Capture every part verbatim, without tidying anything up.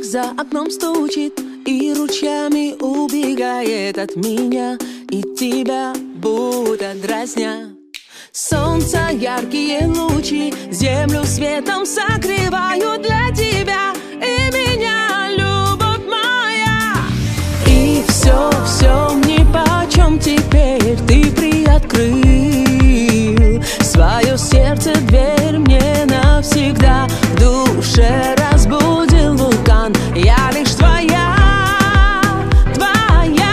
за окном стучит и ручьями убегает от меня и тебя, будто дразня. Солнца яркие лучи землю светом согревают для тебя и меня, любовь моя. И все, все нипочем теперь ты приоткрыл свое сердце, дверь мне навсегда в душе разбудил вулкан. Я лишь твоя, твоя.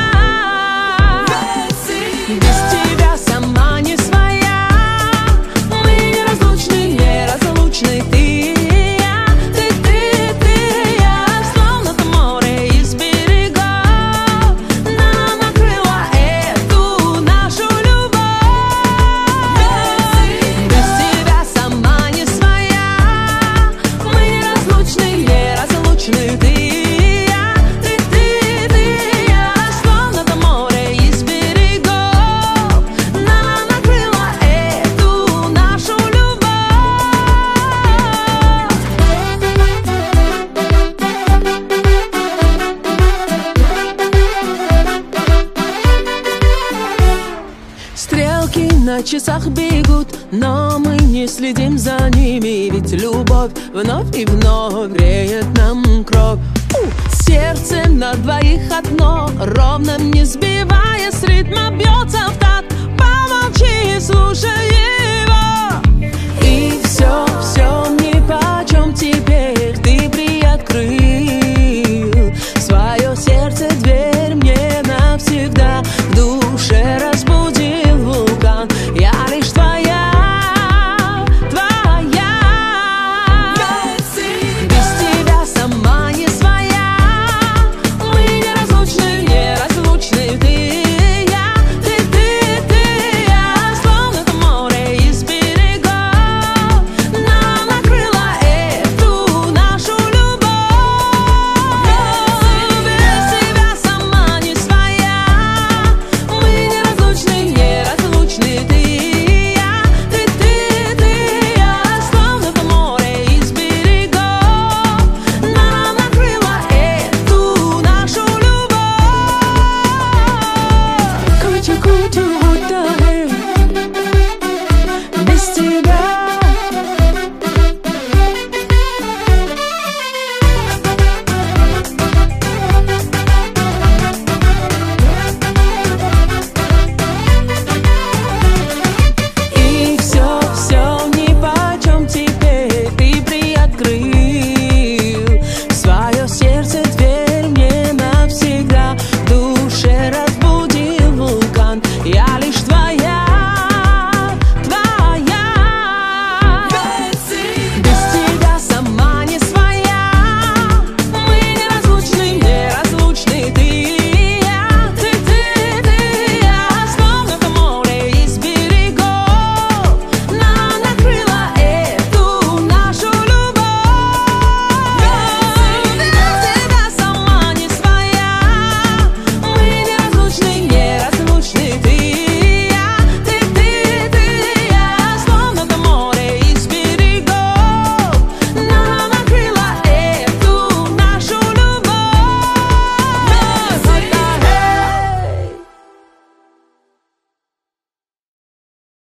Без тебя сама не своя. Мы неразлучны, неразлучны, ты и я. Ты, ты, ты и я. Словно то море из берегов нам накрыло эту нашу любовь. Без тебя сама не своя. Мы неразлучны, неразлучны, ты и я. Ты, ты, ты и я. Словно то море из берегов нам накрыло эту нашу любовь. Стрелки на часах бегут, но мы не следим за ними, ведь любовь вновь и вновь греет нам кровь. У! Сердце на двоих одно, ровно не сбивая с ритма, бьется в такт. Помолчи и слушай его. И все, все нипочем теперь ты приоткрыл свое сердце, дверь мне навсегда в душе разбудил вулкан. Я лишь твоя, твоя. Без тебя сама не своя. Мы неразлучны, неразлучны, ты и я. Ты, ты, ты и я. Словно то море из берегов нам накрыло эту нашу любовь. Без тебя сама не своя. Мы неразлучны, неразлучны, ты и я. Ты, ты, ты и я. Словно то море из берегов нам накрыло эту нашу любовь. Кучу-кучу.